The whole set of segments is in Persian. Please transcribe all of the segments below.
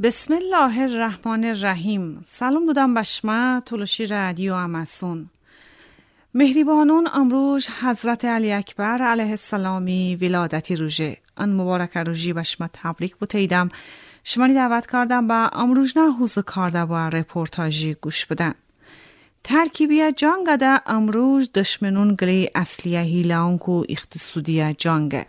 بسم الله الرحمن الرحیم. سلام دادم بشما تلوشی رادیو اماسون. مهربانون امروز حضرت علی اکبر علیه السلامی ولادتی روزه ان مبارک روزی بشما تبریک بوتیدم. شمانی دعوت کردم با امروز نه حوز کارده و رپورتاجی گوش بدن. ترکیبی جانگه امروز دشمنون گلی اصلیه هیلان کو اقتصودی جانگه.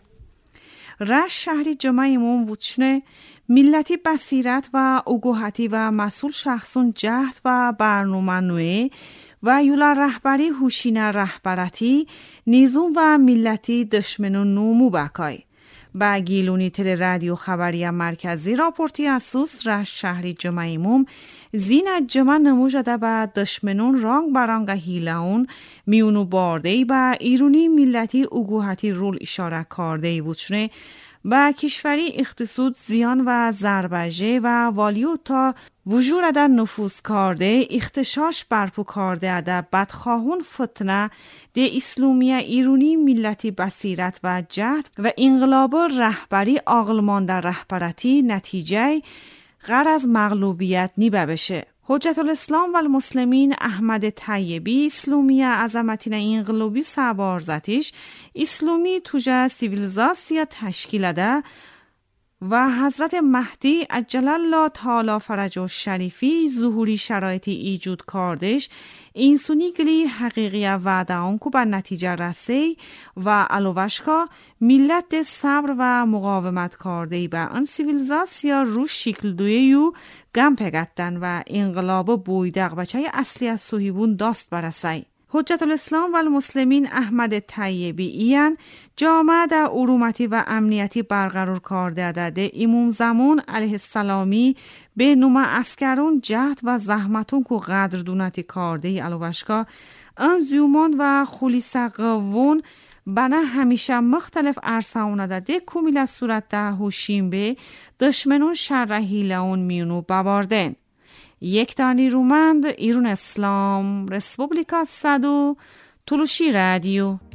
رش شهری جمعی امام وچنه ملتی بصیرت و اوگوهتی و مسئول شخصون جهد و برنامه نوی و یولا رهبری هوشینه رهبرتی نیزون و ملتی دشمنون نومو بکای. با گیلونی تل رادیو خبری مرکزی راپورتی اسوس رش شهری جمعی امام زین جمع نموجده با دشمنون رانگ برانگ هیلون میونو باردهی با ایرونی ملتی اوگوهتی رول اشاره کردهی وچنه با کشوری اقتصاد زیان و ضربه‌جه و والیو تا وجود در نفوذ کرده اختشاش برپو کرده در بدخواهون فتنه ده اسلامیه ایرونی ملتی بصیرت و جهد و انقلاب رهبری عقلمان در رهبرتی نتیجه غرض مغلوبیت نیبه بشه. حجت الاسلام و المسلمین احمد طیبی اسلامی عظمتین انقلابی سوارزتیش اسلامی توجه سیویلیزاسیا تشکیل ده و حضرت مهدی عجل الله تعالی فرجه شریفی ظهوری شرایطی ایجود کردش اینسونی گلی حقیقی وعده آنکو به نتیجه رسی و علوشکا ملت صبر و مقاومت کرده به آن سیویلیزاسیا رو شکل دویو گم پگتن و انقلاب بویدق بچه اصلی از صهیبون داست برسی. حجت الاسلام و المسلمین احمد طیبی ایان جامعه در ارومتی و امنیتی برقرار کرده ده امام زمان علیه السلامی به نوم اسکرون جهد و زحمتون که قدردونتی کرده علوشکا ان زیومان و خلیص قوون بنا همیشه مختلف عرصه‌ونه ده کمیل صورت ده هوشیم به دشمنون شر هیلون میونو بباردن. یک دانی رومند ایران اسلام رسپوبلیکا صدو تلوشی رادیو